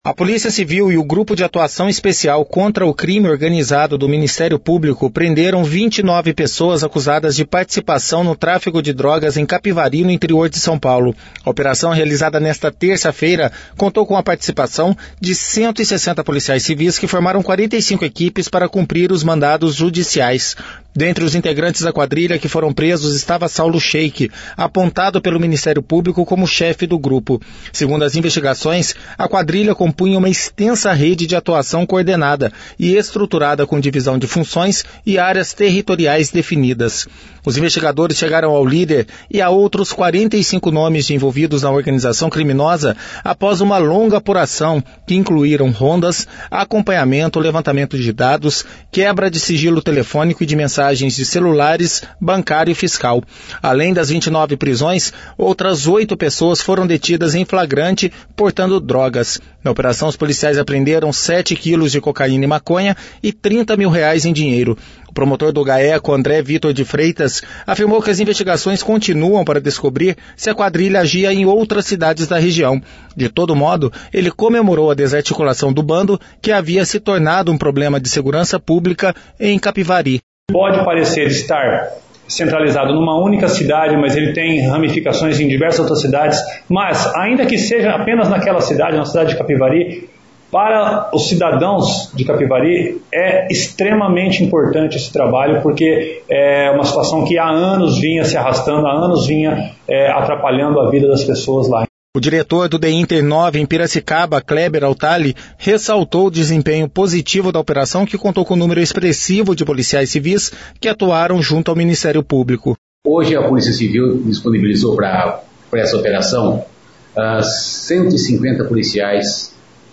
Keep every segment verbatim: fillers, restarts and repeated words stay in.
A Polícia Civil e o Grupo de Atuação Especial contra o Crime Organizado do Ministério Público prenderam vinte e nove pessoas acusadas de participação no tráfico de drogas em Capivari, no interior de São Paulo. A operação, realizada nesta terça-feira, contou com a participação de cento e sessenta policiais civis que formaram quarenta e cinco equipes para cumprir os mandados judiciais. Dentre os integrantes da quadrilha que foram presos estava Saulo Sheik, apontado pelo Ministério Público como chefe do grupo. Segundo as investigações, a quadrilha compunha uma extensa rede de atuação coordenada e estruturada com divisão de funções e áreas territoriais definidas. Os investigadores chegaram ao líder e a outros quarenta e cinco nomes de envolvidos na organização criminosa após uma longa apuração que incluíram rondas, acompanhamento, levantamento de dados, quebra de sigilo telefônico e de mensagens de celulares, bancário e fiscal. Além das vinte e nove prisões, outras oito pessoas foram detidas em flagrante portando drogas. Na operação, os policiais apreenderam sete quilos de cocaína e maconha e trinta mil reais em dinheiro. O promotor do GAECO, André Vitor de Freitas, afirmou que as investigações continuam para descobrir se a quadrilha agia em outras cidades da região. De todo modo, ele comemorou a desarticulação do bando, que havia se tornado um problema de segurança pública em Capivari. Pode parecer estar centralizado numa única cidade, mas ele tem ramificações em diversas outras cidades. Mas, ainda que seja apenas naquela cidade, na cidade de Capivari, para os cidadãos de Capivari é extremamente importante esse trabalho, porque é uma situação que há anos vinha se arrastando, há anos vinha é, atrapalhando a vida das pessoas lá. O diretor do DEINTER nove em Piracicaba, Kleber Altali, ressaltou o desempenho positivo da operação, que contou com um número expressivo de policiais civis que atuaram junto ao Ministério Público. Hoje a Polícia Civil disponibilizou para essa operação uh, cento e cinquenta policiais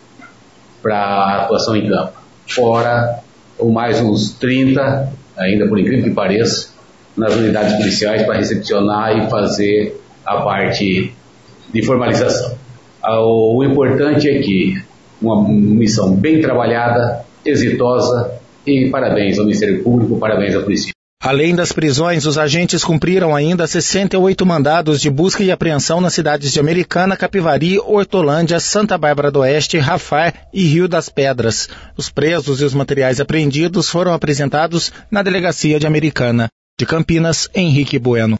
para atuação em campo, fora ou mais uns trinta, ainda por incrível que pareça, nas unidades policiais para recepcionar e fazer a parte de formalização. O importante é que uma missão bem trabalhada, exitosa, e parabéns ao Ministério Público, parabéns à Polícia. Além das prisões, os agentes cumpriram ainda sessenta e oito mandados de busca e apreensão nas cidades de Americana, Capivari, Hortolândia, Santa Bárbara do Oeste, Rafar e Rio das Pedras. Os presos e os materiais apreendidos foram apresentados na delegacia de Americana. De Campinas, Henrique Bueno.